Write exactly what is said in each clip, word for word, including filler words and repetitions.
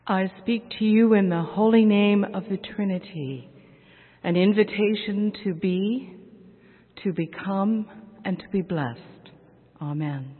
I speak to you in the holy name of the Trinity, an invitation to be, to become, and to be blessed. Amen.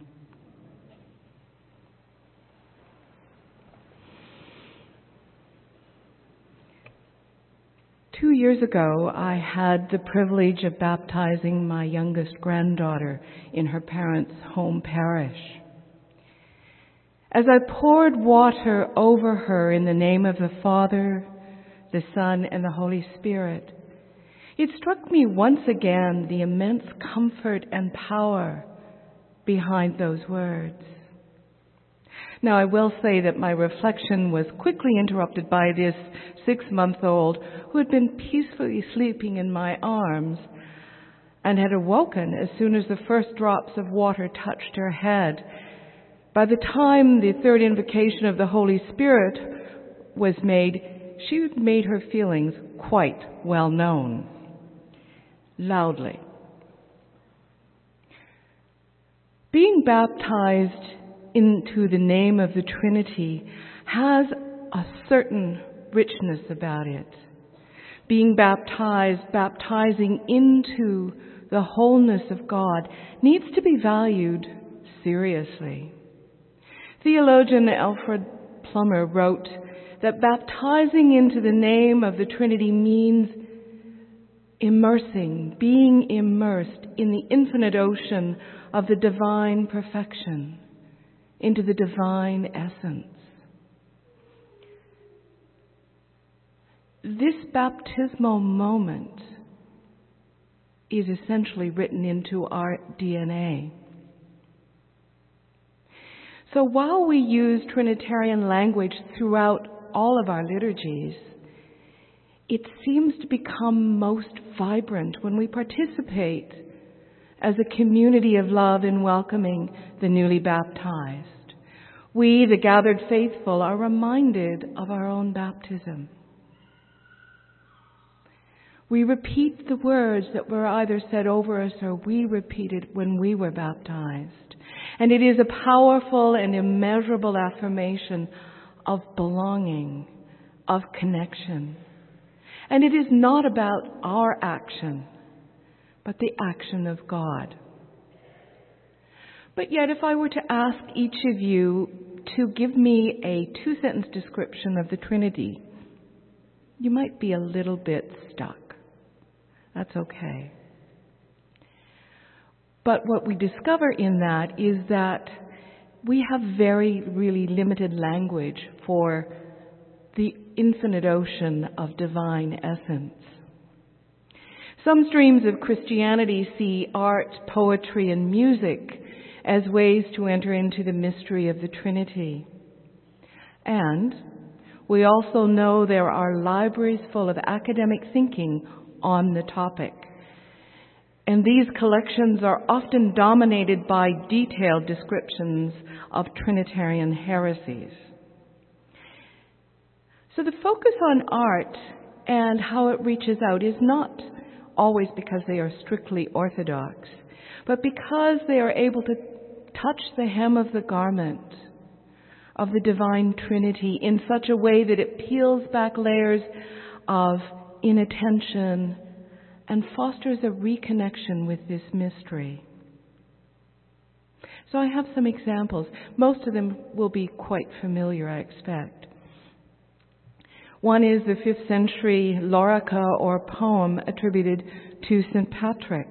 Two years ago, I had the privilege of baptizing my youngest granddaughter in her parents' home parish. As I poured water over her in the name of the Father, the Son, and the Holy Spirit, it struck me once again the immense comfort and power behind those words. Now, I will say that my reflection was quickly interrupted by this six-month-old who had been peacefully sleeping in my arms and had awoken as soon as the first drops of water touched her head. By the time the third invocation of the Holy Spirit was made, she had made her feelings quite well known. Loudly. Being baptized into the name of the Trinity has a certain richness about it. Being baptized, baptizing into the wholeness of God, needs to be valued seriously. Theologian Alfred Plummer wrote that baptizing into the name of the Trinity means immersing, being immersed in the infinite ocean of the divine perfection, into the divine essence. This baptismal moment is essentially written into our D N A. So while we use Trinitarian language throughout all of our liturgies, it seems to become most vibrant when we participate as a community of love in welcoming the newly baptized. We, the gathered faithful, are reminded of our own baptism. We repeat the words that were either said over us or we repeated when we were baptized. And it is a powerful and immeasurable affirmation of belonging, of connection. And it is not about our action, but the action of God. But yet, if I were to ask each of you to give me a two-sentence description of the Trinity, you might be a little bit stuck. That's okay. But what we discover in that is that we have very, really limited language for the infinite ocean of divine essence. Some streams of Christianity see art, poetry, and music as ways to enter into the mystery of the Trinity. And we also know there are libraries full of academic thinking on the topic. And these collections are often dominated by detailed descriptions of Trinitarian heresies. So the focus on art and how it reaches out is not always because they are strictly orthodox, but because they are able to touch the hem of the garment of the divine Trinity in such a way that it peels back layers of inattention and fosters a reconnection with this mystery. So I have some examples. Most of them will be quite familiar, I expect. One is the fifth century lorica or poem attributed to Saint Patrick.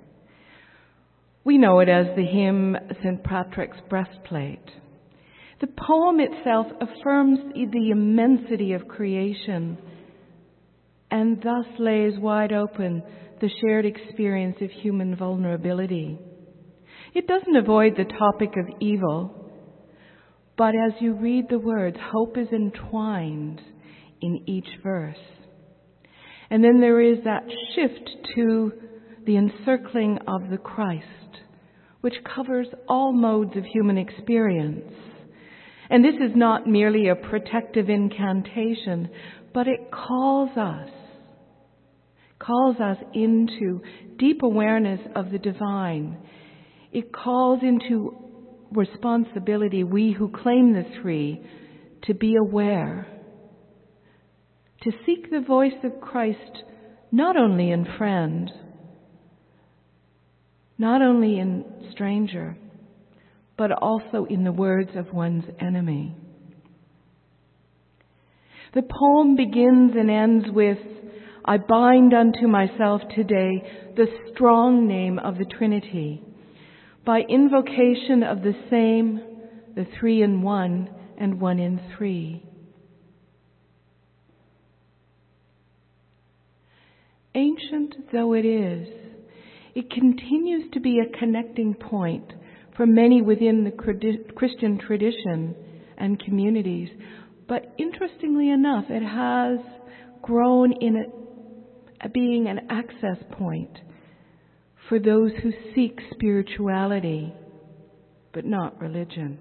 We know it as the hymn Saint Patrick's Breastplate. The poem itself affirms the immensity of creation and thus lays wide open the shared experience of human vulnerability. It doesn't avoid the topic of evil, but as you read the words, hope is entwined in each verse. And then there is that shift to the encircling of the Christ, which covers all modes of human experience. And this is not merely a protective incantation, but it calls us, calls us into deep awareness of the divine. It calls into responsibility, we who claim the three, to be aware, to seek the voice of Christ not only in friend, not only in stranger, but also in the words of one's enemy. The poem begins and ends with, "I bind unto myself today the strong name of the Trinity, by invocation of the same, the three in one and one in three." Ancient though it is, it continues to be a connecting point for many within the Christian tradition and communities. But interestingly enough, it has grown in a, a being an access point for those who seek spirituality, but not religion.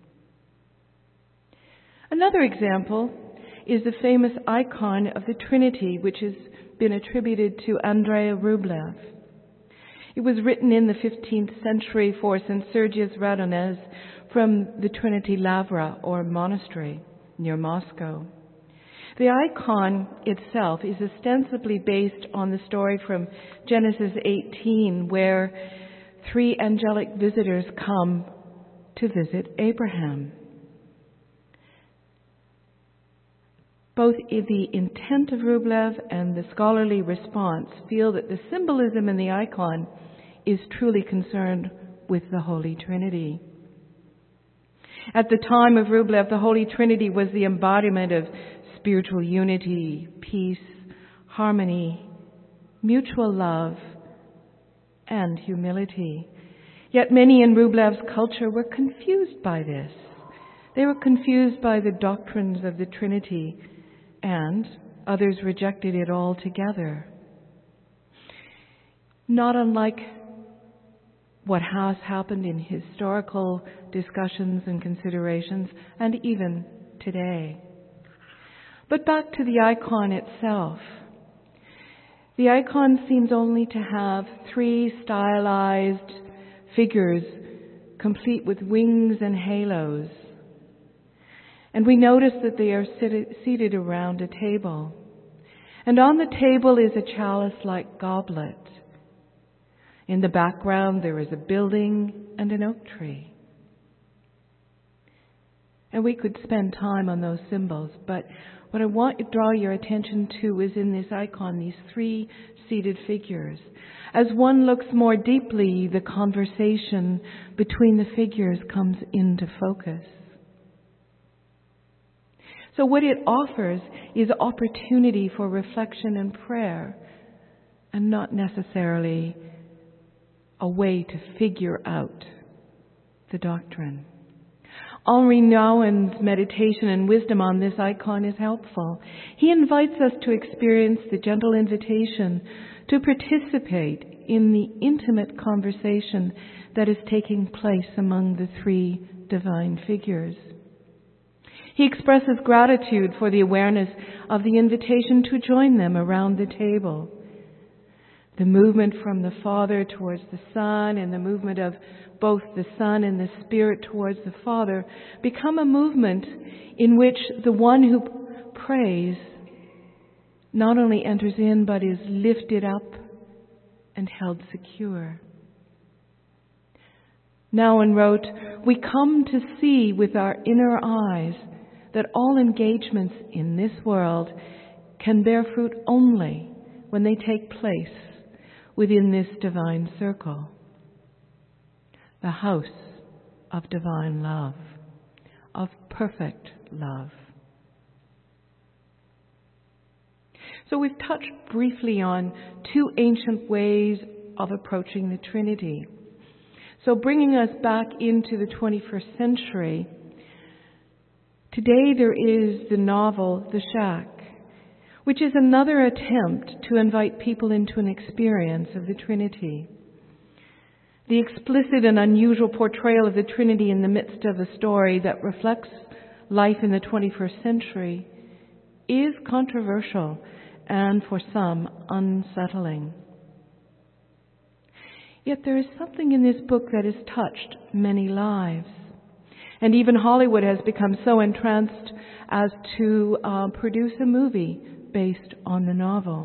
Another example is the famous icon of the Trinity, which has been attributed to Andrei Rublev. It was written in the fifteenth century for Saint Sergius Radonez from the Trinity Lavra, or monastery, near Moscow. The icon itself is ostensibly based on the story from Genesis eighteen, where three angelic visitors come to visit Abraham. Both the intent of Rublev and the scholarly response feel that the symbolism in the icon is truly concerned with the Holy Trinity. At the time of Rublev, the Holy Trinity was the embodiment of spiritual unity, peace, harmony, mutual love, and humility. Yet many in Rublev's culture were confused by this. They were confused by the doctrines of the Trinity, and others rejected it altogether. Not unlike what has happened in historical discussions and considerations, and even today. But back to the icon itself. The icon seems only to have three stylized figures, complete with wings and halos. And we notice that they are seated around a table. And on the table is a chalice-like goblet. In the background, there is a building and an oak tree. And we could spend time on those symbols, but what I want to draw your attention to is in this icon, these three seated figures. As one looks more deeply, the conversation between the figures comes into focus. So what it offers is opportunity for reflection and prayer, and not necessarily a way to figure out the doctrine. Henri Nouwen's meditation and wisdom on this icon is helpful. He invites us to experience the gentle invitation to participate in the intimate conversation that is taking place among the three divine figures. He expresses gratitude for the awareness of the invitation to join them around the table. The movement from the Father towards the Son and the movement of both the Son and the Spirit towards the Father become a movement in which the one who prays not only enters in but is lifted up and held secure. Nouwen wrote, "We come to see with our inner eyes that all engagements in this world can bear fruit only when they take place within this divine circle, the house of divine love, of perfect love." So we've touched briefly on two ancient ways of approaching the Trinity. So bringing us back into the twenty-first century, today there is the novel The Shack, which is another attempt to invite people into an experience of the Trinity. The explicit and unusual portrayal of the Trinity in the midst of a story that reflects life in the twenty-first century is controversial and for some unsettling. Yet there is something in this book that has touched many lives. And even Hollywood has become so entranced as to uh, produce a movie based on the novel.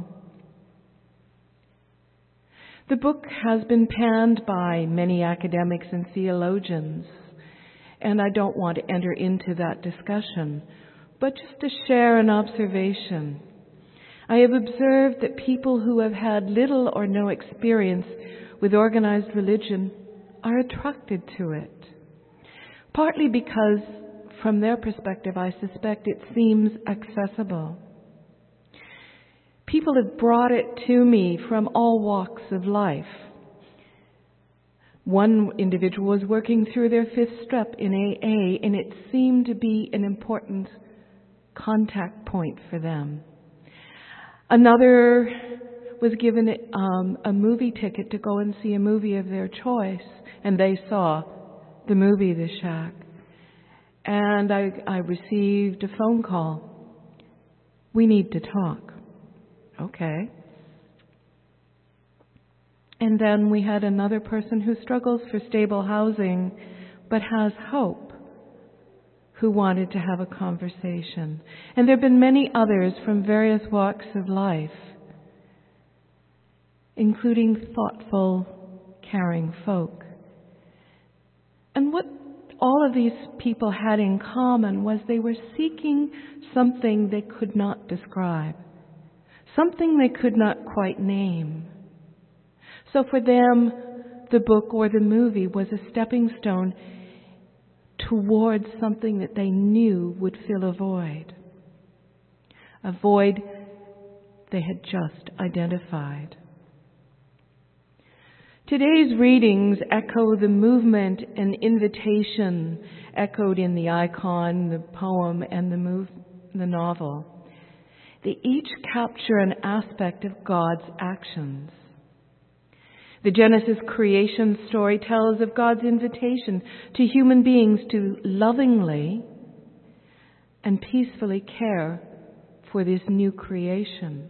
The book has been panned by many academics and theologians, and I don't want to enter into that discussion, but just to share an observation. I have observed that people who have had little or no experience with organized religion are attracted to it, partly because, from their perspective, I suspect it seems accessible. People have brought it to me from all walks of life. One individual was working through their fifth step in A A, and it seemed to be an important contact point for them. Another was given um, a movie ticket to go and see a movie of their choice, and they saw the movie The Shack. And I, I received a phone call. We need to talk. Okay. And then we had another person who struggles for stable housing but has hope, who wanted to have a conversation. And there have been many others from various walks of life, including thoughtful, caring folk. And what all of these people had in common was they were seeking something they could not describe, something they could not quite name. So for them, the book or the movie was a stepping stone towards something that they knew would fill a void, a void they had just identified. Today's readings echo the movement and invitation echoed in the icon, the poem, and the, move, the novel. They each capture an aspect of God's actions. The Genesis creation story tells of God's invitation to human beings to lovingly and peacefully care for this new creation.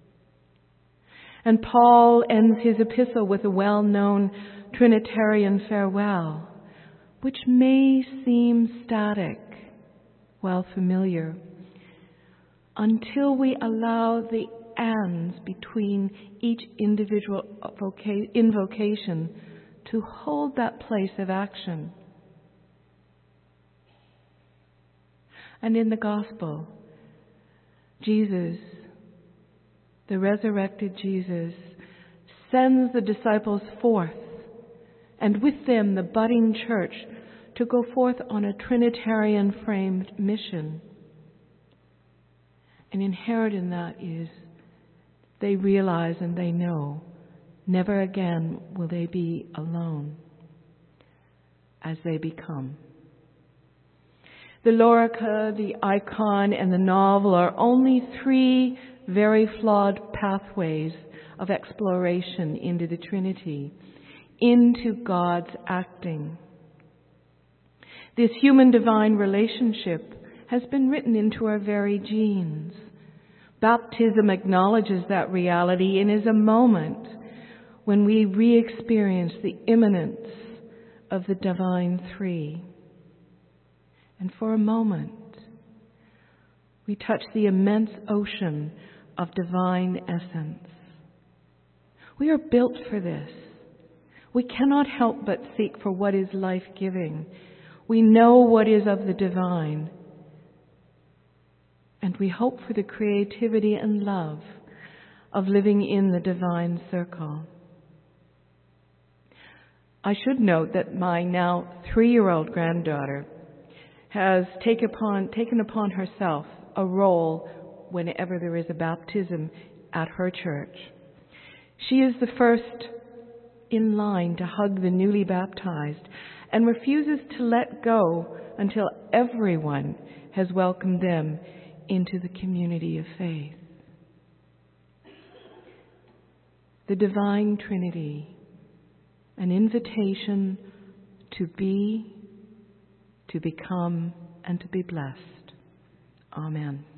And Paul ends his epistle with a well-known Trinitarian farewell, which may seem static while familiar, until we allow the ands between each individual invocation to hold that place of action. And in the gospel, Jesus, the resurrected Jesus, sends the disciples forth, and with them the budding church, to go forth on a Trinitarian-framed mission. And inherent in that is they realize and they know never again will they be alone as they become. The Lorica, the icon, and the novel are only three very flawed pathways of exploration into the Trinity, into God's acting. This human-divine relationship has been written into our very genes. Baptism acknowledges that reality and is a moment when we re-experience the immanence of the divine three. And for a moment, we touch the immense ocean of divine essence. We are built for this. We cannot help but seek for what is life-giving. We know what is of the divine. And we hope for the creativity and love of living in the divine circle. I should note that my now three-year-old granddaughter has take upon, taken upon herself a role whenever there is a baptism at her church. She is the first in line to hug the newly baptized and refuses to let go until everyone has welcomed them into the community of faith. The Divine Trinity, an invitation to be, to become, and to be blessed. Amen.